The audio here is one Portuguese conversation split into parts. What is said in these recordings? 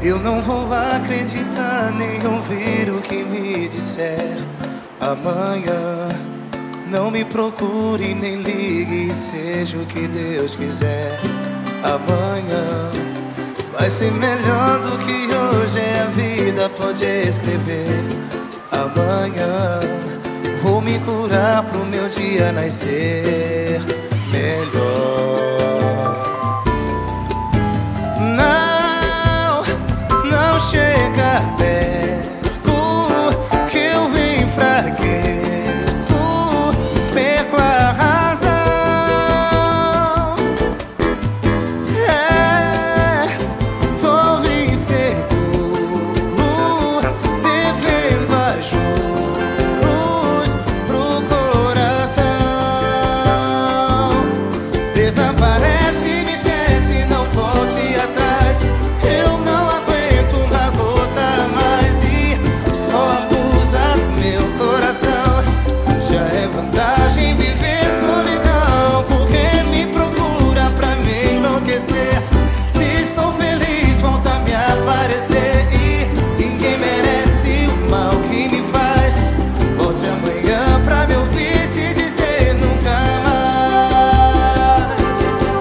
Eu não vou acreditar nem ouvir o que me disser amanhã. Não me procure nem ligue, seja o que Deus quiser. Amanhã vai ser melhor do que hoje, a vida pode escrever. Amanhã vou me curar pro meu dia nascer melhor. Não chega perto, que eu enfraqueço, perco a razão. Tô inseguro, devendo a juros pro coração. Desaparece, me esquece, não volte atrás. Eu não aguento uma gota mais e só abusar do meu coração. Já é vantagem viver solidão, porque me procura pra me enlouquecer. Se estou feliz, volta a me aparecer. E ninguém merece o mal que me faz. Volte amanhã pra me ouvir te dizer nunca mais.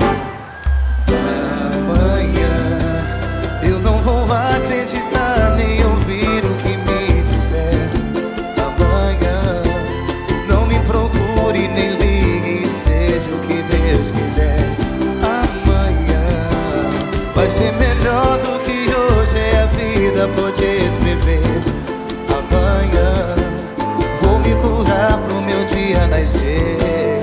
Amanhã eu não vou acreditar nem ouvir o que me disser. Amanhã não me procure nem ligue, seja o que Deus quiser. Amanhã vai ser melhor do que hoje, a vida pode escrever. Amanhã vou me curar pro meu dia nascer.